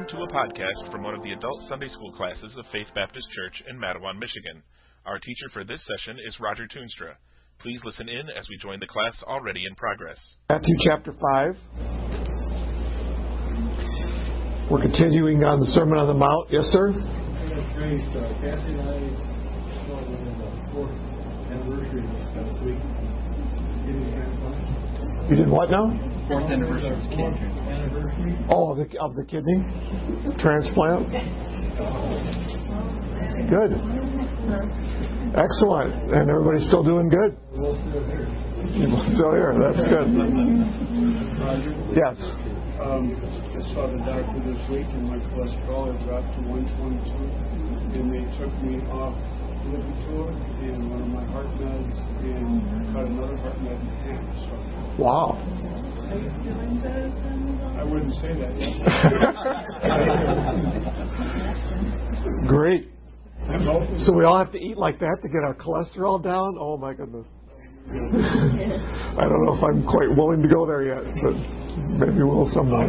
Welcome to a podcast from one of the adult Sunday school classes of Faith Baptist Church in Mattawan, Michigan. Our teacher for this session is Roger Toonstra. Please listen in as we join the class already in progress. Matthew chapter 5. We're continuing on the Sermon on the Mount. Yes, sir? Kathy and I celebrated the 4th anniversary this past week. You did what now? 4th anniversary of the kidney. Oh, of the kidney transplant? Good. Excellent. And everybody's still doing good? Still here. That's good. Yes. I saw the doctor this week and my cholesterol had dropped to 122, and they took me off Lipitor and one of my heart meds and cut another heart med in half. So Wow. I wouldn't say that yet. Great. I'm hoping. So we all have to eat like that to get our cholesterol down? Oh my goodness. I don't know if I'm quite willing to go there yet, but maybe we'll someday.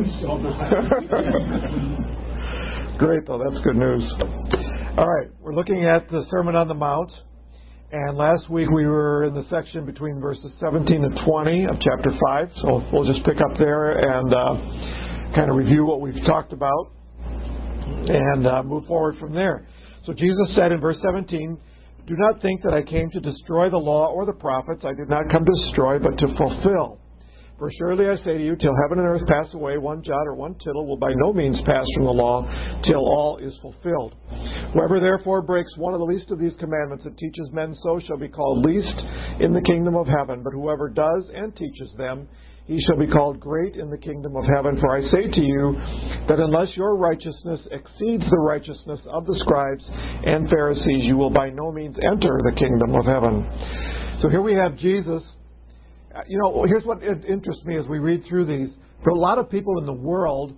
Great, though. That's good news. All right. We're looking at the Sermon on the Mount. And last week we were in the section between verses 17 and 20 of chapter 5. So we'll just pick up there and kind of review what we've talked about and move forward from there. So Jesus said in verse 17, "Do not think that I came to destroy the law or the prophets. I did not come to destroy, but to fulfill. For surely I say to you, till heaven and earth pass away, one jot or one tittle will by no means pass from the law till all is fulfilled. Whoever therefore breaks one of the least of these commandments and teaches men so shall be called least in the kingdom of heaven. But whoever does and teaches them, he shall be called great in the kingdom of heaven. For I say to you that unless your righteousness exceeds the righteousness of the scribes and Pharisees, you will by no means enter the kingdom of heaven." So here we have Jesus. Here's what interests me as we read through these. For a lot of people in the world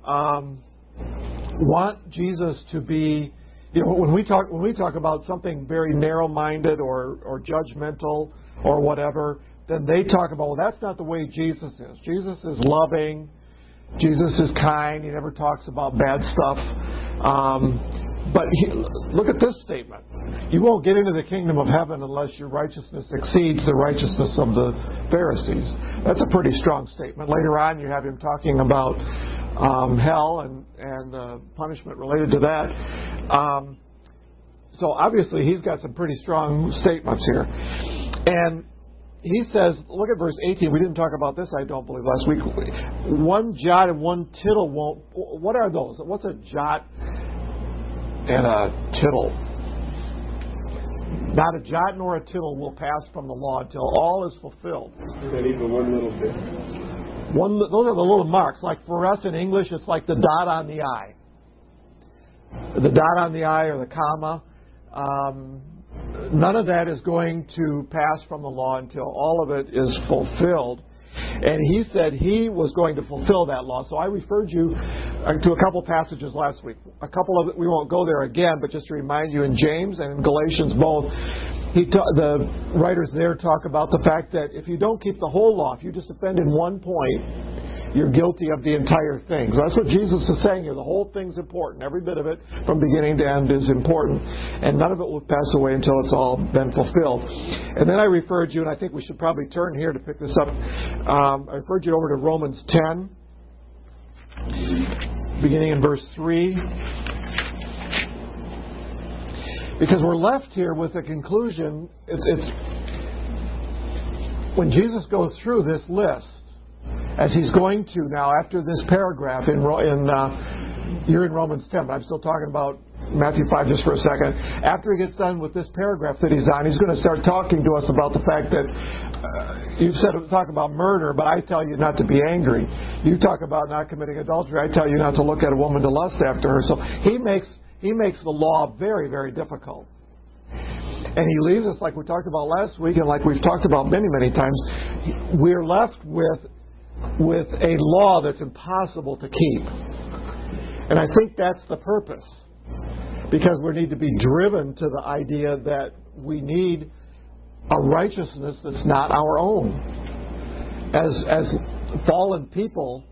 want Jesus to be, when we talk about something very narrow-minded or judgmental or whatever, then they talk about, well, that's not the way Jesus is. Jesus is loving. Jesus is kind. He never talks about bad stuff. But look at this statement. You won't get into the kingdom of heaven unless your righteousness exceeds the righteousness of the Pharisees. That's a pretty strong statement. Later on, you have him talking about hell and punishment related to that. So obviously, he's got some pretty strong statements here. And he says, look at verse 18. We didn't talk about this, I don't believe, last week. One jot and one tittle won't. What are those? What's a jot and a tittle? Not a jot nor a tittle will pass from the law until all is fulfilled. Not even one little bit. Those are the little marks. Like for us in English, it's like the dot on the I. The dot on the I or the comma. None of that is going to pass from the law until all of it is fulfilled. And he said he was going to fulfill that law. So I referred you to a couple passages last week. A couple of it, we won't go there again, but just to remind you, in James and in Galatians both, the writers there talk about the fact that if you don't keep the whole law, if you just offend in one point, you're guilty of the entire thing. So that's what Jesus is saying here. The whole thing's important. Every bit of it, from beginning to end, is important. And none of it will pass away until it's all been fulfilled. And then I referred you, and I think we should probably turn here to pick this up. I referred you over to Romans 10, beginning in verse 3. Because we're left here with a conclusion. It's when Jesus goes through this list, as he's going to now after this paragraph you're in Romans 10, but I'm still talking about Matthew 5 just for a second. After he gets done with this paragraph that he's on, he's going to start talking to us about the fact that you talk about murder, but I tell you not to be angry. You talk about not committing adultery, I tell you not to look at a woman to lust after her. So he makes the law very, very difficult. And he leaves us, like we talked about last week and like we've talked about many, many times, we're left with a law that's impossible to keep. And I think that's the purpose. Because we need to be driven to the idea that we need a righteousness that's not our own. As fallen people,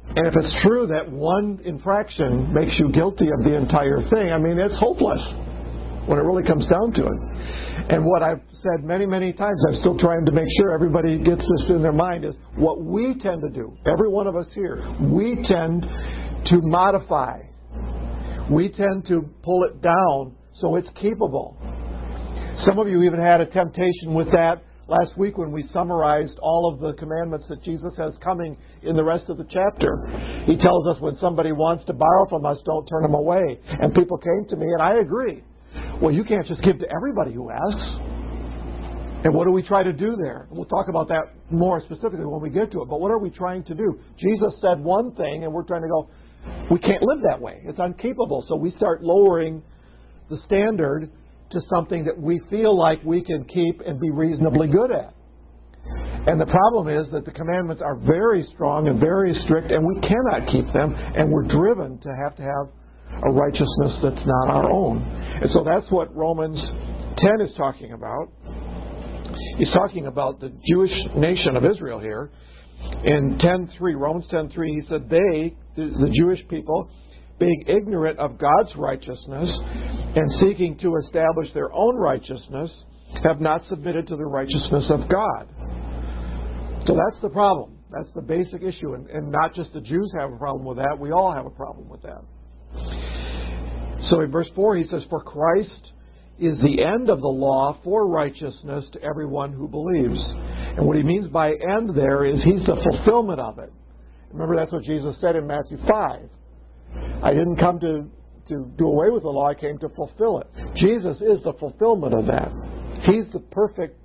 And if it's true that one infraction makes you guilty of the entire thing, I mean, it's hopeless when it really comes down to it. And what I've said many, many times, I'm still trying to make sure everybody gets this in their mind, is what we tend to do, every one of us here, we tend to modify. We tend to pull it down so it's keepable. Some of you even had a temptation with that last week when we summarized all of the commandments that Jesus has coming in the rest of the chapter. He tells us when somebody wants to borrow from us, don't turn them away. And people came to me, and I agree. Well, you can't just give to everybody who asks. And what do we try to do there? We'll talk about that more specifically when we get to it. But what are we trying to do? Jesus said one thing, and we're trying to go, we can't live that way. It's unkeepable. So we start lowering the standard to something that we feel like we can keep and be reasonably good at. And the problem is that the commandments are very strong and very strict, and we cannot keep them, and we're driven to have a righteousness that's not our own. And so that's what Romans 10 is talking about. He's talking about the Jewish nation of Israel here. In 10:3, Romans 10:3, he said, they, the Jewish people, being ignorant of God's righteousness and seeking to establish their own righteousness, have not submitted to the righteousness of God. So that's the problem. That's the basic issue. And not just the Jews have a problem with that. We all have a problem with that. So in verse 4 he says, for Christ is the end of the law for righteousness to everyone who believes. And what he means by end there is he's the fulfillment of it. Remember, that's what Jesus said in Matthew 5. I didn't come to do away with the law, I came to fulfill it. Jesus is the fulfillment of that. He's the perfect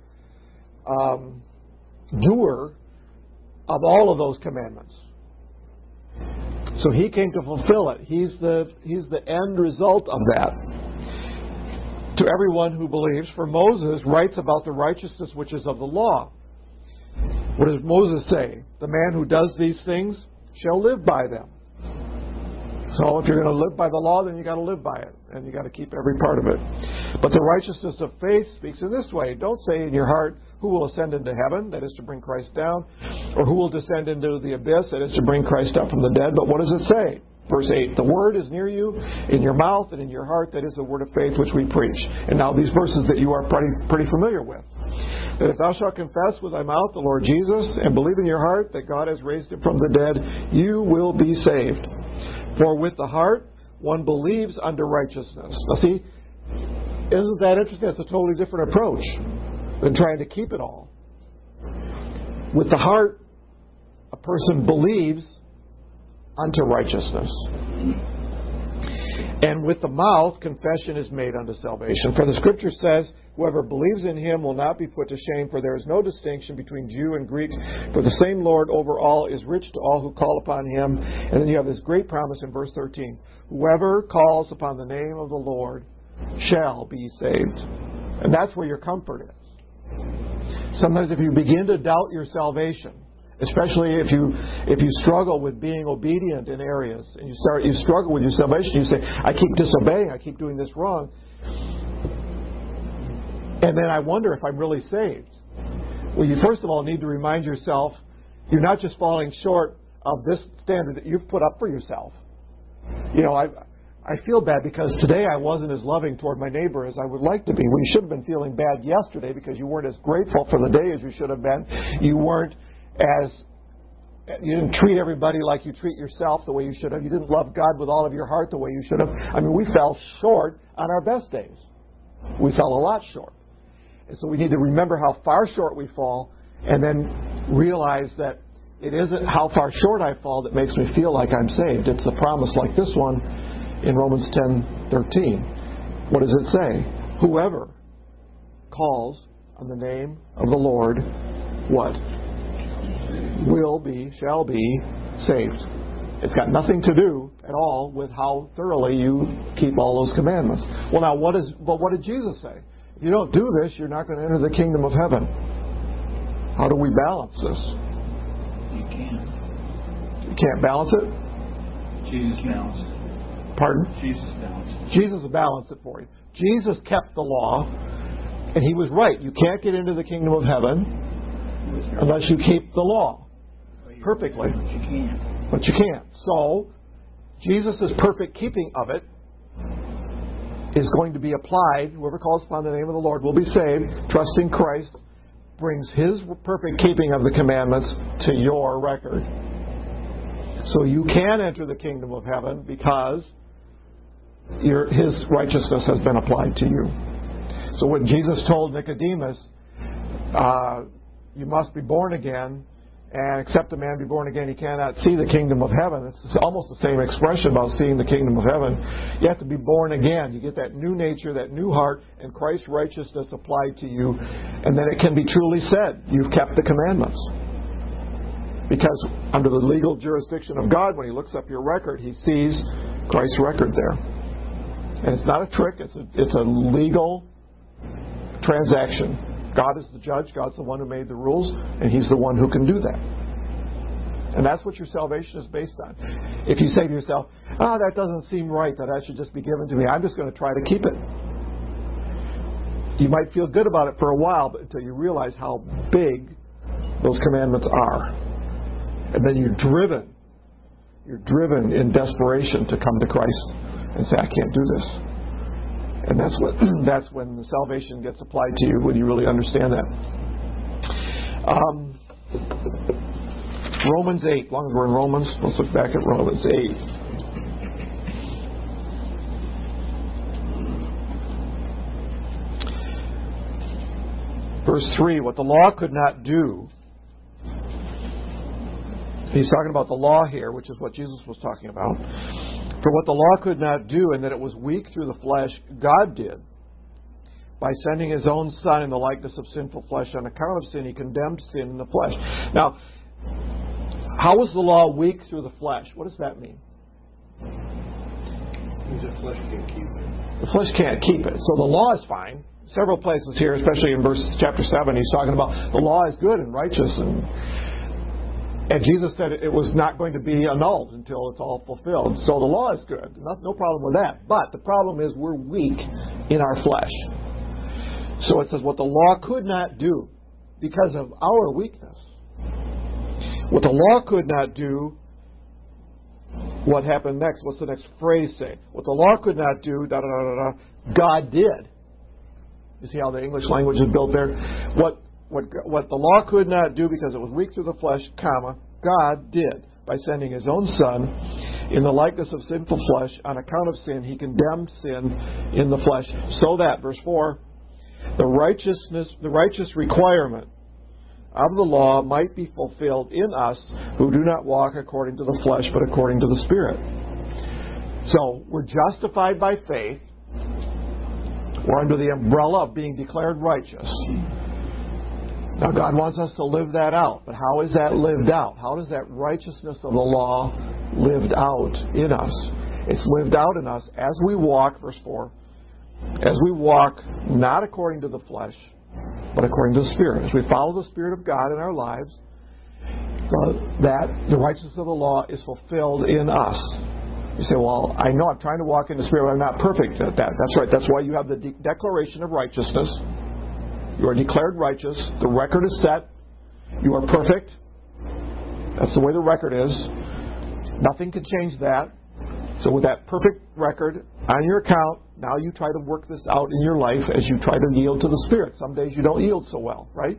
doer of all of those commandments. So he came to fulfill it. He's the end result of that. To everyone who believes, for Moses writes about the righteousness which is of the law. What does Moses say? The man who does these things shall live by them. So if you're going to live by the law, then you got to live by it, and you got to keep every part of it. But the righteousness of faith speaks in this way. Don't say in your heart, who will ascend into heaven, that is to bring Christ down, or who will descend into the abyss, that is to bring Christ up from the dead. But what does it say? Verse 8, the word is near you, in your mouth and in your heart, that is the word of faith which we preach. And now these verses that you are pretty familiar with. That if thou shalt confess with thy mouth the Lord Jesus, and believe in your heart that God has raised him from the dead, you will be saved. For with the heart one believes unto righteousness. Now see, isn't that interesting? It's a totally different approach than trying to keep it all. With the heart, a person believes unto righteousness. And with the mouth, confession is made unto salvation. For the Scripture says, whoever believes in him will not be put to shame, for there is no distinction between Jew and Greek, for the same Lord over all is rich to all who call upon him. And then you have this great promise in verse 13. Whoever calls upon the name of the Lord shall be saved. And that's where your comfort is. Sometimes if you begin to doubt your salvation, especially if you struggle with being obedient in areas, and you struggle with your salvation, you say, I keep disobeying, I keep doing this wrong, and then I wonder if I'm really saved. Well, you first of all need to remind yourself you're not just falling short of this standard that you've put up for yourself. You know, I feel bad because today I wasn't as loving toward my neighbor as I would like to be. Well, you should have been feeling bad yesterday because you weren't as grateful for the day as you should have been. You didn't treat everybody like you treat yourself the way you should have. You didn't love God with all of your heart the way you should have. I mean, we fell short on our best days. We fell a lot short. And so we need to remember how far short we fall and then realize that it isn't how far short I fall that makes me feel like I'm saved. It's a promise like this one in Romans 10:13. What does it say? Whoever calls on the name of the Lord, what? Shall be saved. It's got nothing to do at all with how thoroughly you keep all those commandments. Well, now, what did Jesus say? If you don't do this, you're not going to enter the kingdom of heaven. How do we balance this? You can't. You can't balance it? Jesus balanced it. Pardon? Jesus balanced it. Jesus balanced it for you. Jesus kept the law, and he was right. You can't get into the kingdom of heaven unless you keep the law perfectly. You can't. But you can't. So, Jesus' perfect keeping of it is going to be applied. Whoever calls upon the name of the Lord will be saved. Trusting Christ brings His perfect keeping of the commandments to your record. So you can enter the kingdom of heaven because His righteousness has been applied to you. So when Jesus told Nicodemus, you must be born again, and except a man be born again, he cannot see the kingdom of heaven. It's almost the same expression about seeing the kingdom of heaven. You have to be born again. You get that new nature, that new heart, and Christ's righteousness applied to you, and then it can be truly said, you've kept the commandments. Because under the legal jurisdiction of God, when He looks up your record, He sees Christ's record there. And it's not a trick, it's a legal transaction. God is the judge, God's the one who made the rules, and He's the one who can do that. And that's what your salvation is based on. If you say to yourself, that doesn't seem right, that I should just be given to me, I'm just going to try to keep it. You might feel good about it for a while, but until you realize how big those commandments are. And then you're driven in desperation to come to Christ and say, I can't do this. And that's when the salvation gets applied to you, when you really understand that. Romans 8. As long as we're in Romans, let's look back at Romans 8. Verse 3, what the law could not do. He's talking about the law here, which is what Jesus was talking about. For what the law could not do, and that it was weak through the flesh, God did. By sending His own Son in the likeness of sinful flesh, on account of sin, He condemned sin in the flesh. Now, how was the law weak through the flesh? What does that mean? Because the flesh can't keep it. The flesh can't keep it. So the law is fine. Several places here, especially in chapter 7, He's talking about the law is good and righteous, and Jesus said it was not going to be annulled until it's all fulfilled. So the law is good. No problem with that. But the problem is we're weak in our flesh. So it says what the law could not do because of our weakness. What the law could not do, what happened next? What's the next phrase say? What the law could not do, God did. You see how the English language is built there? What the law could not do because it was weak through the flesh, God did. By sending His own Son in the likeness of sinful flesh, on account of sin, He condemned sin in the flesh, so that, verse 4, the righteous requirement of the law might be fulfilled in us who do not walk according to the flesh, but according to the Spirit. So, we're justified by faith. We're under the umbrella of being declared righteous. Now, God wants us to live that out. But how is that lived out? How does that righteousness of the law lived out in us? It's lived out in us as we walk, verse 4, as we walk not according to the flesh, but according to the Spirit. As we follow the Spirit of God in our lives, that the righteousness of the law is fulfilled in us. You say, well, I know I'm trying to walk in the Spirit, but I'm not perfect at that. That's right. That's why you have the declaration of righteousness. You are declared righteous. The record is set. You are perfect. That's the way the record is. Nothing can change that. So with that perfect record on your account, now you try to work this out in your life as you try to yield to the Spirit. Some days you don't yield so well, right?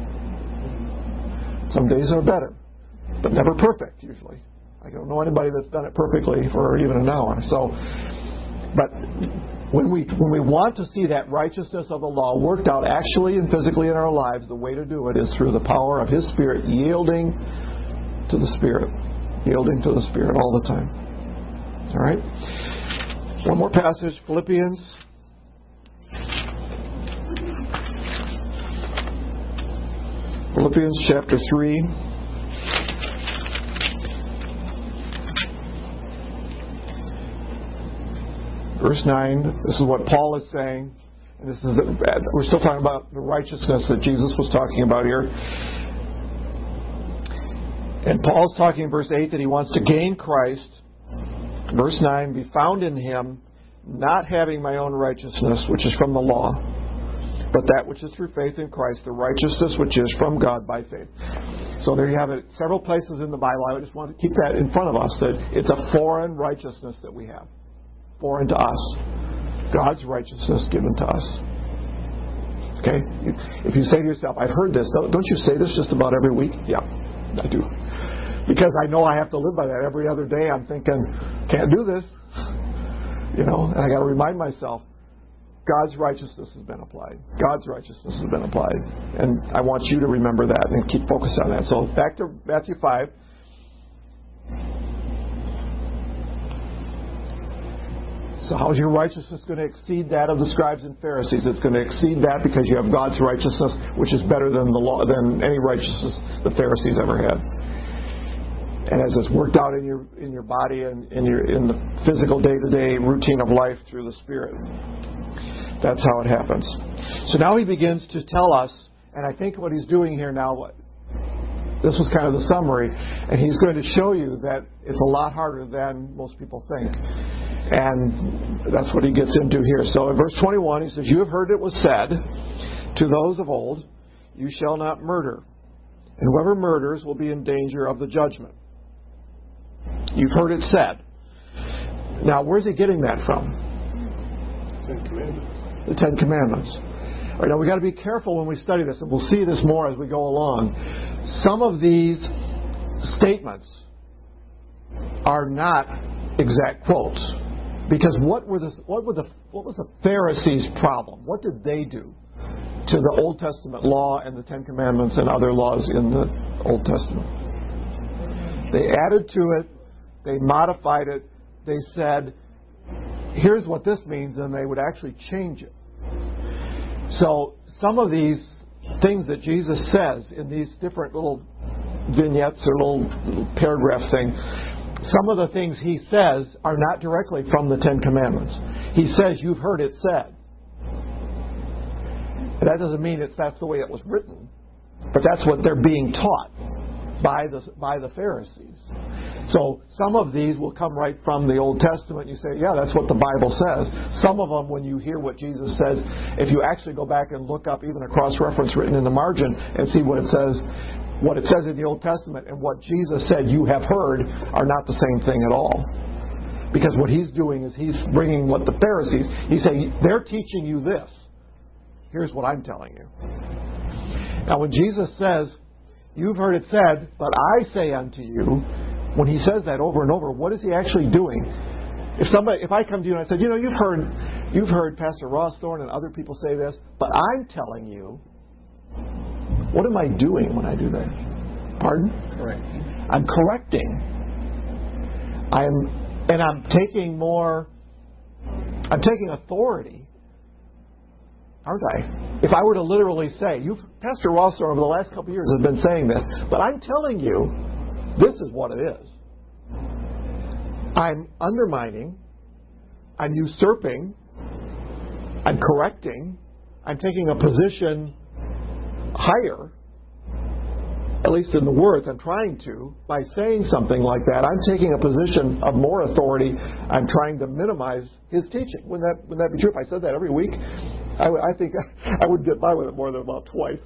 Some days are better, but never perfect usually. I don't know anybody that's done it perfectly for even an hour. So, but when we want to see that righteousness of the law worked out actually and physically in our lives, the way to do it is through the power of His Spirit, yielding to the Spirit all the time. All right? One more passage, Philippians. Philippians chapter 3. Verse 9, this is what Paul is saying. And this is we're still talking about the righteousness that Jesus was talking about here. And Paul's talking in verse 8 that he wants to gain Christ. Verse 9, be found in Him, not having my own righteousness, which is from the law, but that which is through faith in Christ, the righteousness which is from God by faith. So there you have it, several places in the Bible. I just want to keep that in front of us, that it's a foreign righteousness that we have. Foreign to us. God's righteousness given to us. Okay? If you say to yourself, I've heard this, don't you say this just about every week? Yeah, I do. Because I know I have to live by that. Every other day I'm thinking, can't do this. And I got to remind myself, God's righteousness has been applied. God's righteousness has been applied. And I want you to remember that and keep focused on that. So back to Matthew 5. So how is your righteousness going to exceed that of the scribes and Pharisees? It's going to exceed that because you have God's righteousness, which is better than the law, than any righteousness the Pharisees ever had. And as it's worked out in your body and in the physical day-to-day routine of life through the Spirit. That's how it happens. So now he begins to tell us, and I think what he's doing here now, this was kind of the summary, and he's going to show you that it's a lot harder than most people think. And that's what he gets into here. So in verse 21, he says, "You have heard it was said to those of old, you shall not murder, and whoever murders will be in danger of the judgment." You've heard it said. Now, where's he getting that from? Ten Commandments. The Ten Commandments. All right, now we've got to be careful when we study this, and we'll see this more as we go along. Some of these statements are not exact quotes, because what was the Pharisees' problem? What did they do to the Old Testament law and the Ten Commandments and other laws in the Old Testament? They added to it. They modified it. They said, here's what this means, and they would actually change it. So some of these things that Jesus says in these different little vignettes or little paragraph things, some of the things he says are not directly from the Ten Commandments. He says, you've heard it said. But that doesn't mean that's the way it was written. But that's what they're being taught by the Pharisees. So some of these will come right from the Old Testament. You say, yeah, that's what the Bible says. Some of them, when you hear what Jesus says, if you actually go back and look up even a cross-reference written in the margin and see what it says in the Old Testament and what Jesus said you have heard are not the same thing at all. Because what he's doing is he's bringing what the Pharisees, he's saying, they're teaching you this. Here's what I'm telling you. Now when Jesus says, you've heard it said, but I say unto you, when he says that over and over, what is he actually doing? If I come to you and I said, you've heard Pastor Rawsthorne and other people say this, but I'm telling you, what am I doing when I do that? Pardon? Correcting. I'm correcting. I'm taking authority, aren't I? If I were to literally say, Pastor Rawsthorne over the last couple of years has been saying this, but I'm telling you, this is what it is. I'm undermining, I'm usurping, I'm correcting, I'm taking a position higher, at least in the words I'm trying to, by saying something like that. I'm taking a position of more authority. I'm trying to minimize his teaching. Wouldn't that be true? If I said that every week, I think I would get by with it more than about twice.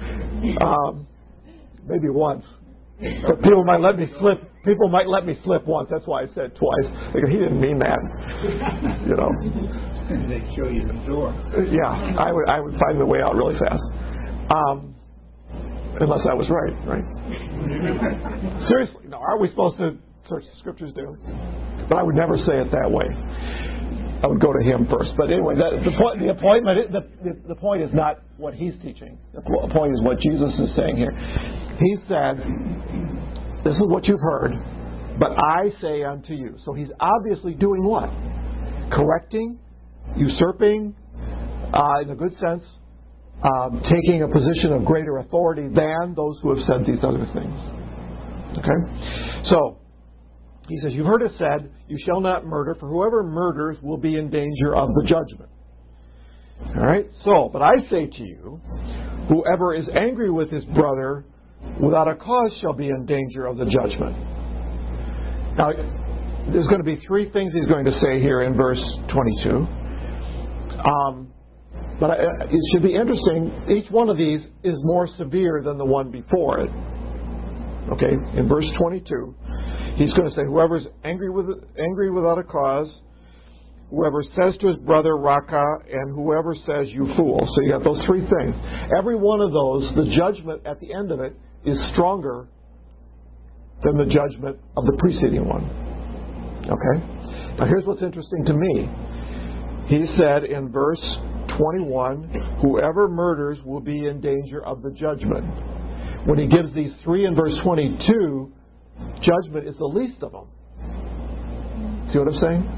Maybe once. But people might let me slip. People might let me slip once. That's why I said twice. Because he didn't mean that. They'd show you the door. Yeah, I would find the way out really fast. Unless I was right? Seriously, no. Aren't we supposed to search the Scriptures daily? But I would never say it that way. I would go to him first. But anyway, the point is not what he's teaching. The point is what Jesus is saying here. He said, this is what you've heard, but I say unto you. So he's obviously doing what? Correcting, usurping, in a good sense, taking a position of greater authority than those who have said these other things. Okay? So, he says, you've heard it said, you shall not murder, for whoever murders will be in danger of the judgment. Alright? So, but I say to you, whoever is angry with his brother without a cause shall be in danger of the judgment. Now, there's going to be three things he's going to say here in verse 22. But it should be interesting. Each one of these is more severe than the one before it. Okay, in verse 22, he's going to say, whoever's angry without a cause, whoever says to his brother, Raka, and whoever says, you fool. So you got those three things. Every one of those, the judgment at the end of it is stronger than the judgment of the preceding one. Okay? Now here's what's interesting to me. He said in verse 21, whoever murders will be in danger of the judgment. When he gives these three in verse 22, judgment is the least of them. See what I'm saying?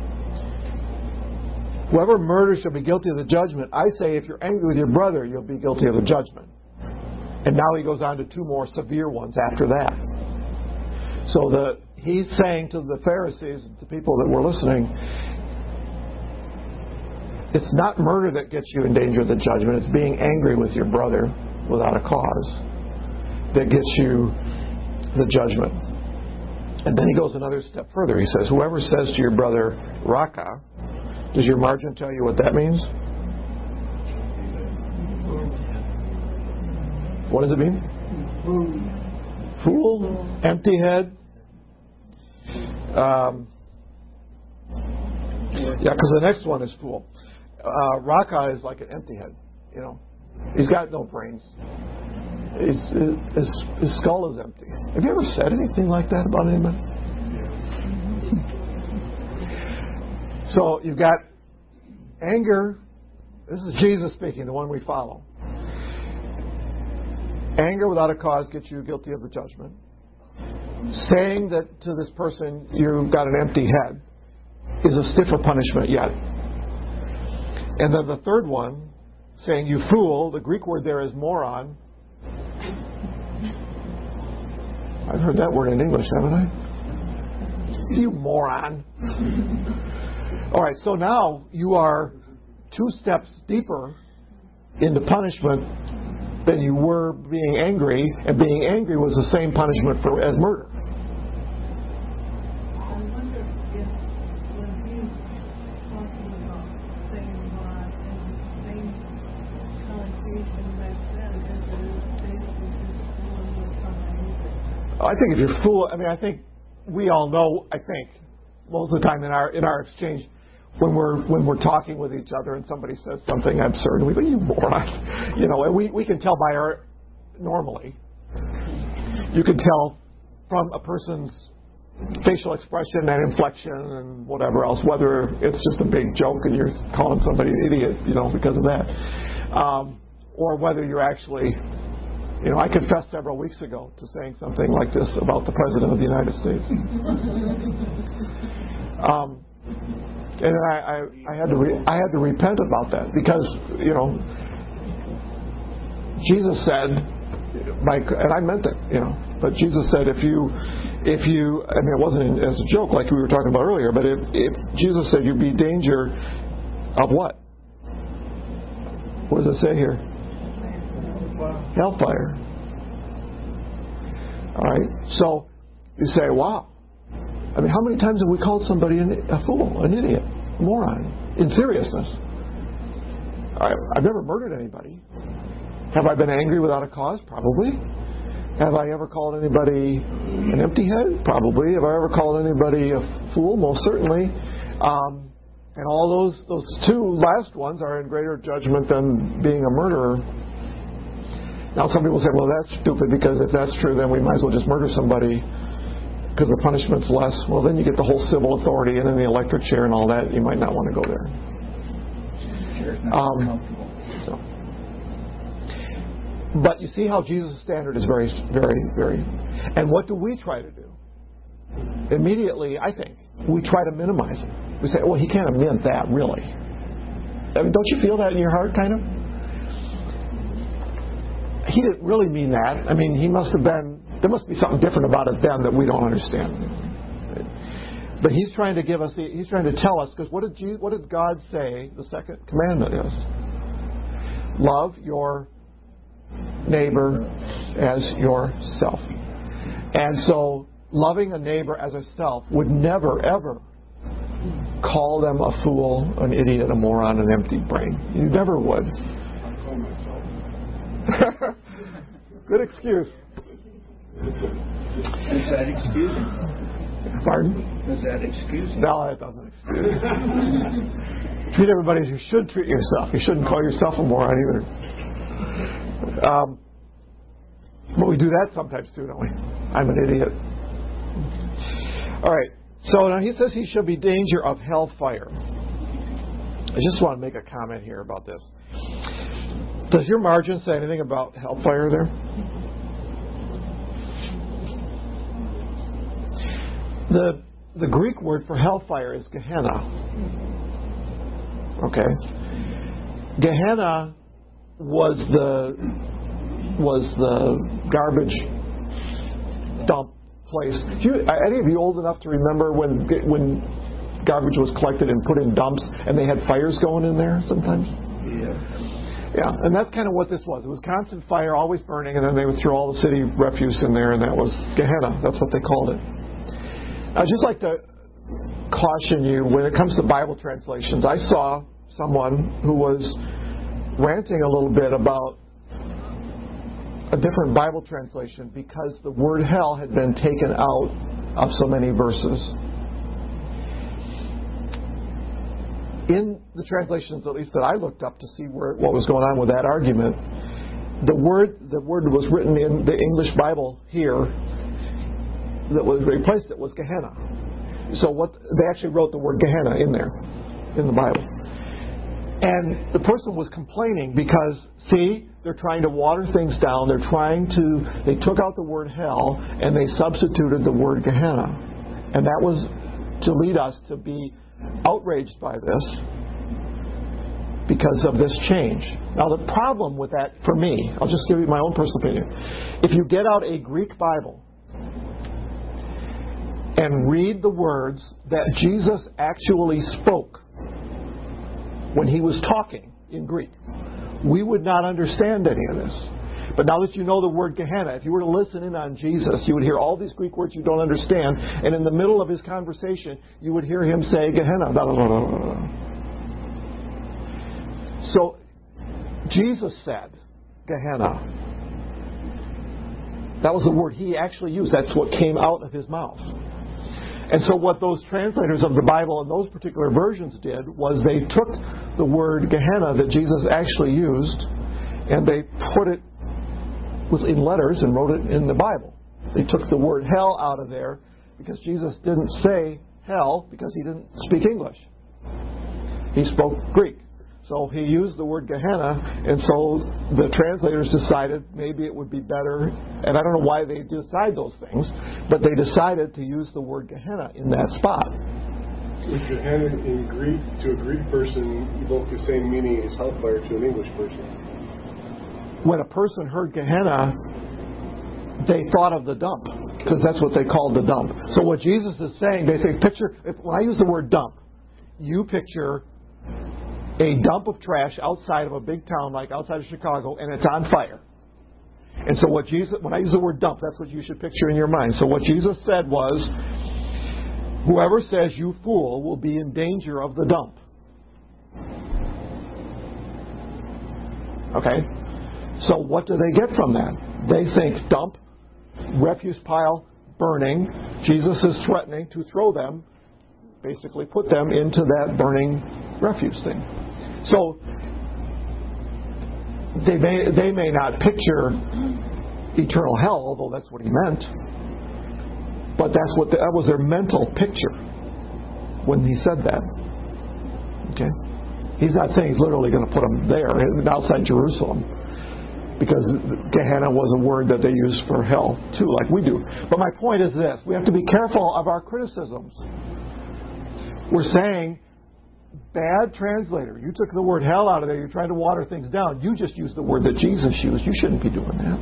Whoever murders shall be guilty of the judgment. I say if you're angry with your brother, you'll be guilty of the judgment. And now he goes on to two more severe ones after that. So he's saying to the Pharisees, the people that were listening, it's not murder that gets you in danger of the judgment. It's being angry with your brother without a cause that gets you the judgment. And then he goes another step further. He says, whoever says to your brother, Raka, does your margin tell you what that means? What does it mean? Fool, empty head. Yeah, because the next one is fool. Raka is like an empty head. You know, he's got no brains. His skull is empty. Have you ever said anything like that about anybody? So you've got anger. This is Jesus speaking, the one we follow. Anger without a cause gets you guilty of the judgment. Saying that to this person you've got an empty head is a stiffer punishment yet. And then the third one, saying you fool, the Greek word there is moron. I've heard that word in English, haven't I? You moron. All right, so now you are 2 steps deeper into punishment than you were being angry, and being angry was the same punishment as murder. I wonder if when he's talking about saying God and the same connotation back then as it is basically just one more time. I think if you're fool, I think we all know. I think most of the time in our exchange, when we're talking with each other and somebody says something absurd, we go, you moron. You know, and we can tell by normally, you can tell from a person's facial expression and inflection and whatever else, whether it's just a big joke and you're calling somebody an idiot, because of that, or whether you're actually, I confessed several weeks ago to saying something like this about the President of the United States. And I had to repent about that because Jesus said, and I meant it, but Jesus said if you, it wasn't as a joke like we were talking about earlier, but if Jesus said you'd be in danger of what? What does it say here? Hellfire. All right. So you say, wow. How many times have we called somebody a fool, an idiot, a moron, in seriousness? I've never murdered anybody. Have I been angry without a cause? Probably. Have I ever called anybody an empty head? Probably. Have I ever called anybody a fool? Most certainly. And all those 2 last ones are in greater judgment than being a murderer. Now some people say, well, that's stupid because if that's true, then we might as well just murder somebody because the punishment's less. Well, then you get the whole civil authority and then the electric chair and all that. You might not want to go there. But you see how Jesus' standard is very, very, very... And what do we try to do? Immediately, I think, we try to minimize it. We say, well, he can't have meant that, really. Don't you feel that in your heart, kind of? He didn't really mean that. He must have been... There must be something different about it then that we don't understand. But he's trying to give us... He's trying to tell us, because what did God say the second commandment is? Love your neighbor as yourself. And so loving a neighbor as a self would never, ever call them a fool, an idiot, a moron, an empty brain. You never would. I call myself. Good excuse. Is that excusing? Pardon? Is that excusing? No, that doesn't excuse it. Treat everybody as you should treat yourself. You shouldn't call yourself a moron either. But we do that sometimes too, don't we? I'm an idiot. All right. So now he says he shall be danger of hellfire. I just want to make a comment here about this. Does your margin say anything about hellfire there? The Greek word for hellfire is Gehenna. Okay. Gehenna was the garbage dump place. Any of you old enough to remember when garbage was collected and put in dumps and they had fires going in there sometimes? Yeah, and that's kind of what this was. It was constant fire, always burning, and then they would throw all the city refuse in there, and that was Gehenna. That's what they called it. I'd just like to caution you when it comes to Bible translations. I saw someone who was ranting a little bit about a different Bible translation because the word hell had been taken out of so many verses. In the translations, at least that I looked up to see what was going on with that argument, the word was written in the English Bible here that was replaced it was Gehenna. So they actually wrote the word Gehenna in there in the Bible. And the person was complaining because, see, they're trying to water things down. They took out the word hell and they substituted the word Gehenna. And that was to lead us to be outraged by this because of this change. Now the problem with that, for me, I'll just give you my own personal opinion. If you get out a Greek Bible and read the words that Jesus actually spoke when he was talking in Greek, we would not understand any of this. But now that you know the word Gehenna, if you were to listen in on Jesus, you would hear all these Greek words you don't understand, and in the middle of his conversation, you would hear him say Gehenna. Blah, blah, blah, blah, blah. So, Jesus said Gehenna. That was the word he actually used. That's what came out of his mouth. And so what those translators of the Bible in those particular versions did was they took the word Gehenna that Jesus actually used and they put it in letters and wrote it in the Bible. They took the word hell out of there because Jesus didn't say hell because he didn't speak English. He spoke Greek. So he used the word Gehenna, and so the translators decided maybe it would be better, and I don't know why they decide those things, but they decided to use the word Gehenna in that spot. Would Gehenna in Greek, to a Greek person, evoke the same meaning as hellfire to an English person? When a person heard Gehenna, they thought of the dump, because that's what they called the dump. So what Jesus is saying, they say, when I use the word dump, you picture a dump of trash outside of a big town like outside of Chicago, and it's on fire. And so when I use the word dump, that's what you should picture in your mind. So what Jesus said was, whoever says you fool will be in danger of the dump. Okay? So what do they get from that? They think dump, refuse pile, burning. Jesus is threatening to throw them, basically put them into that burning refuse thing. So they may not picture eternal hell, although that's what he meant. But that was their mental picture when he said that. Okay, he's not saying he's literally going to put them there outside Jerusalem, because Gehenna was a word that they use for hell too, like we do. But my point is this: we have to be careful of our criticisms. We're saying, bad translator, you took the word hell out of there, you're trying to water things down. You just used the word that Jesus used. You shouldn't be doing that.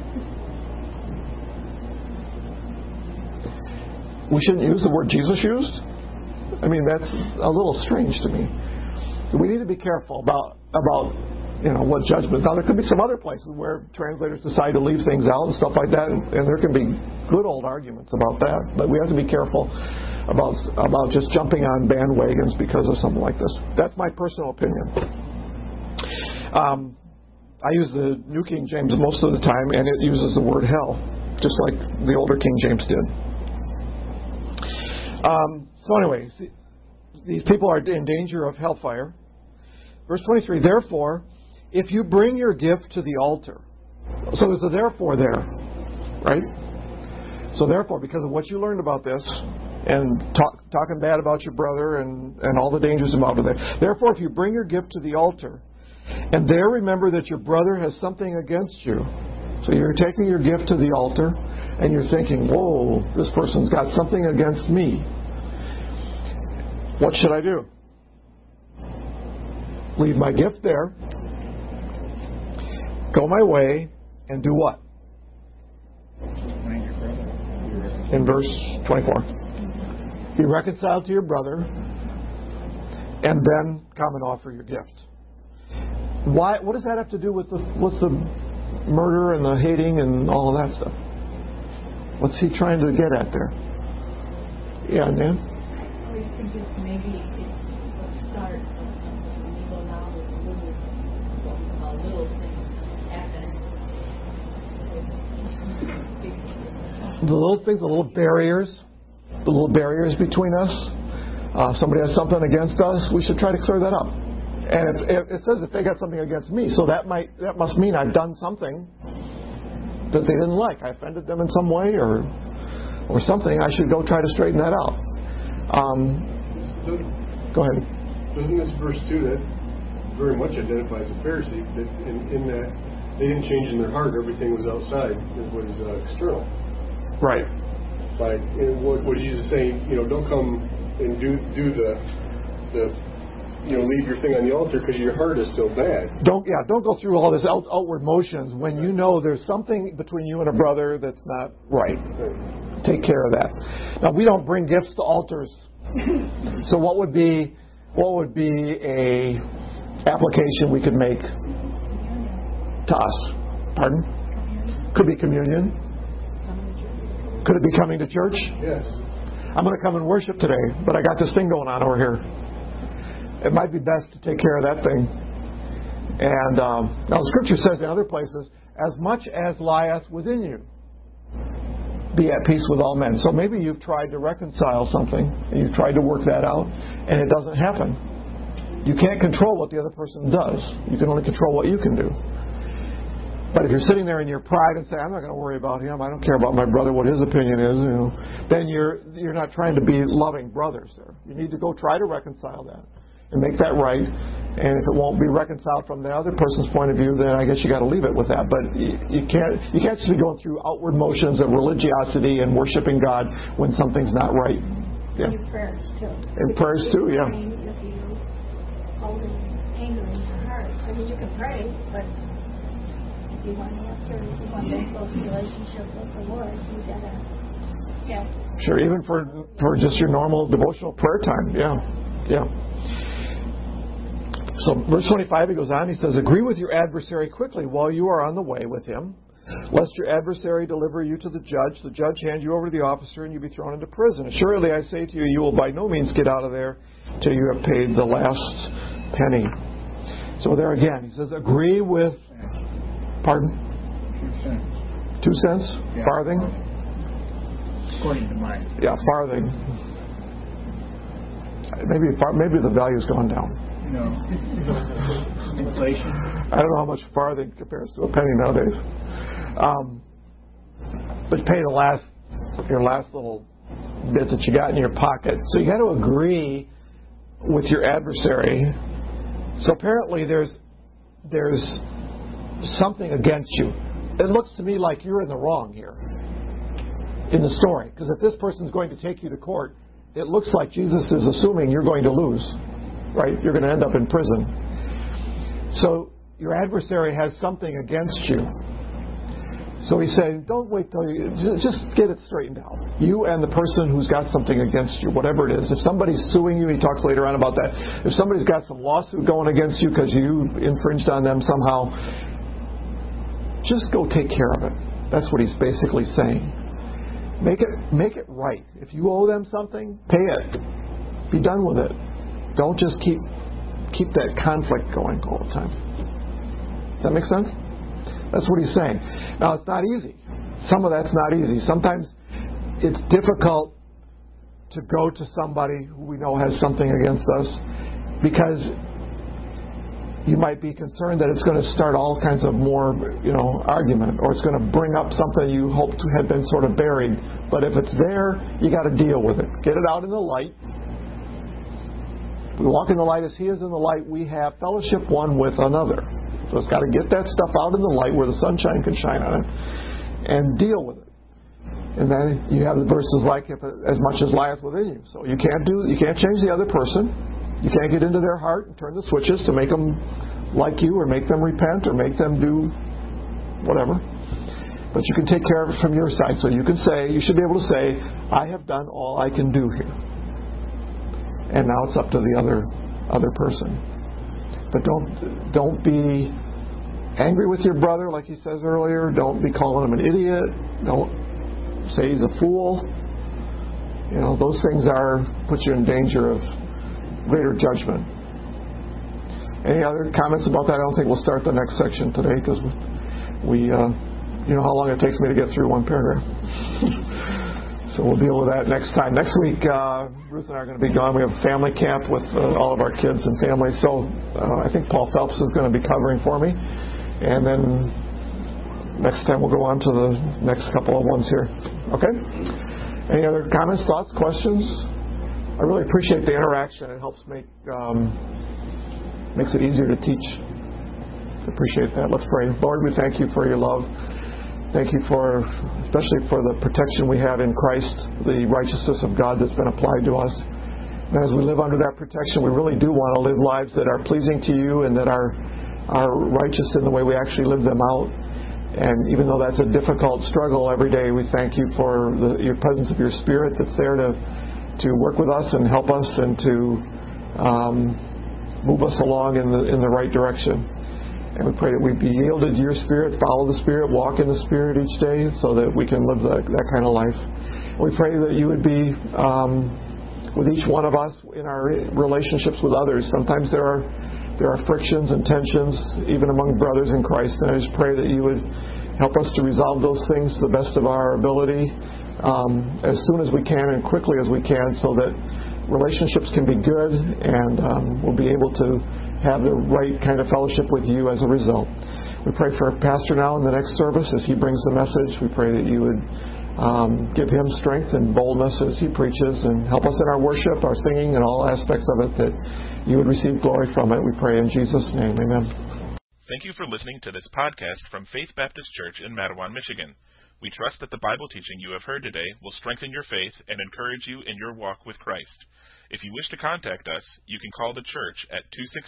We shouldn't use the word Jesus used? I mean, that's a little strange to me. So we need to be careful about what judgment. Now, there could be some other places where translators decide to leave things out and stuff like that, and there can be good old arguments about that. But we have to be careful about just jumping on bandwagons because of something like this. That's my personal opinion. I use the New King James most of the time, and it uses the word hell, just like the older King James did. So anyway, these people are in danger of hellfire. Verse 23, therefore, if you bring your gift to the altar. So there's a therefore there, right? So therefore, because of what you learned about this, and talking bad about your brother and all the dangers involved with it. Therefore, if you bring your gift to the altar, and there remember that your brother has something against you. So you're taking your gift to the altar, and you're thinking, whoa, this person's got something against me. What should I do? Leave my gift there, go my way, and do what? In verse 24. Be reconciled to your brother, and then come and offer your gift. Why? What does that have to do with the murder and the hating and all of that stuff? What's he trying to get at there? Yeah, Nan? I always think it's maybe it's the start of something. When you go now with what we call little things happen. The little things, the little barriers between us. Somebody has something against us, we should try to clear that up. And it says if they got something against me, so that must mean I've done something that they didn't like. I offended them in some way or something. I should go try to straighten that out. Go ahead. Doesn't this verse 2 that very much identifies the Pharisee, that in that they didn't change in their heart, everything was outside, it was external. Right. Like what Jesus is saying, don't come and do the leave your thing on the altar because your heart is still bad. Don't go through all this outward motions when you know there's something between you and a brother that's not right. Take care of that. Now we don't bring gifts to altars. So what would be a application we could make to us? Pardon? Could be communion. Could it be coming to church? Yes. I'm going to come and worship today, but I got this thing going on over here. It might be best to take care of that thing. And now the Scripture says in other places, as much as lieth within you, be at peace with all men. So maybe you've tried to reconcile something, and you've tried to work that out, and it doesn't happen. You can't control what the other person does. You can only control what you can do. But if you're sitting there in your pride and say, I'm not going to worry about him, I don't care about my brother, what his opinion is, then you're not trying to be loving brothers there. You need to go try to reconcile that and make that right. And if it won't be reconciled from the other person's point of view, then I guess you got to leave it with that. But you can't just be going through outward motions of religiosity and worshiping God when something's not right. Yeah. And your prayers too. And prayers too, yeah. If you hold anger in your heart, I mean you can pray, but you want answers, you want that close relationship with the Lord, you gotta, Sure, even for just your normal devotional prayer time, yeah. So verse 25, he goes on, he says, agree with your adversary quickly while you are on the way with him, lest your adversary deliver you to the judge hand you over to the officer, and you be thrown into prison. Assuredly, I say to you, you will by no means get out of there till you have paid the last penny. So there again, he says, agree with... Pardon? 2 cents. 2 cents? Yeah. Farthing? According to mine. Yeah, farthing. Maybe the value's gone down. No. Inflation. I don't know how much farthing compares to a penny nowadays. But you pay your last little bit that you got in your pocket. So you got to agree with your adversary. So apparently there's something against you. It looks to me like you're in the wrong here in the story. Because if this person's going to take you to court, it looks like Jesus is assuming you're going to lose. Right? You're going to end up in prison. So your adversary has something against you. So he's saying, don't wait till you... Just get it straightened out. You and the person who's got something against you, whatever it is. If somebody's suing you, he talks later on about that. If somebody's got some lawsuit going against you because you infringed on them somehow, just go take care of it. That's what he's basically saying. Make it right. If you owe them something, pay it. Be done with it. Don't just keep that conflict going all the time. Does that make sense? That's what he's saying. Now, it's not easy. Some of that's not easy. Sometimes it's difficult to go to somebody who we know has something against us because you might be concerned that it's going to start all kinds of more, argument, or it's going to bring up something you hoped had been sort of buried. But if it's there, you got to deal with it. Get it out in the light. We walk in the light as He is in the light. We have fellowship one with another. So it's got to get that stuff out in the light where the sunshine can shine on it and deal with it. And then you have the verses like, if as much as lieth within you. So you can't change the other person. You can't get into their heart and turn the switches to make them like you or make them repent or make them do whatever. But you can take care of it from your side. So you should be able to say, I have done all I can do here. And now it's up to the other person. But don't be angry with your brother like he says earlier. Don't be calling him an idiot. Don't say he's a fool. Those things put you in danger of greater judgment. Any other comments about that? I don't think we'll start the next section today because we how long it takes me to get through one paragraph. So we'll deal with that next time. Next week, Ruth and I are going to be gone. We have a family camp with all of our kids and families. So I think Paul Phelps is going to be covering for me. And then next time we'll go on to the next couple of ones here. Okay? Any other comments, thoughts, questions? I really appreciate the interaction. It helps makes it easier to teach. I appreciate that. Let's pray. Lord, we thank you for your love. Thank you especially for the protection we have in Christ, the righteousness of God that's been applied to us. And as we live under that protection, we really do want to live lives that are pleasing to you and that are righteous in the way we actually live them out. And even though that's a difficult struggle every day, we thank you for your presence of your Spirit that's there to work with us and help us and to move us along in the right direction. And we pray that we be yielded to your Spirit, follow the Spirit, walk in the Spirit each day so that we can live that kind of life. And we pray that you would be with each one of us in our relationships with others. Sometimes there are frictions and tensions even among brothers in Christ. And I just pray that you would help us to resolve those things to the best of our ability as soon as we can and quickly as we can so that relationships can be good and we'll be able to have the right kind of fellowship with you as a result. We pray for our pastor now in the next service as he brings the message. We pray that you would give him strength and boldness as he preaches and help us in our worship, our singing, and all aspects of it, that you would receive glory from it. We pray in Jesus' name. Amen. Thank you for listening to this podcast from Faith Baptist Church in Matawan, Michigan. We trust that the Bible teaching you have heard today will strengthen your faith and encourage you in your walk with Christ. If you wish to contact us, you can call the church at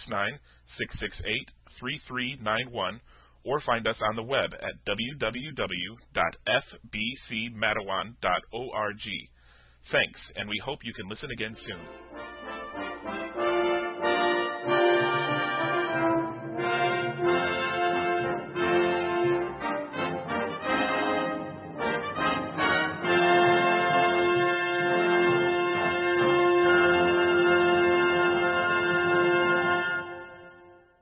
269-668-3391 or find us on the web at www.fbcmatawan.org. Thanks, and we hope you can listen again soon.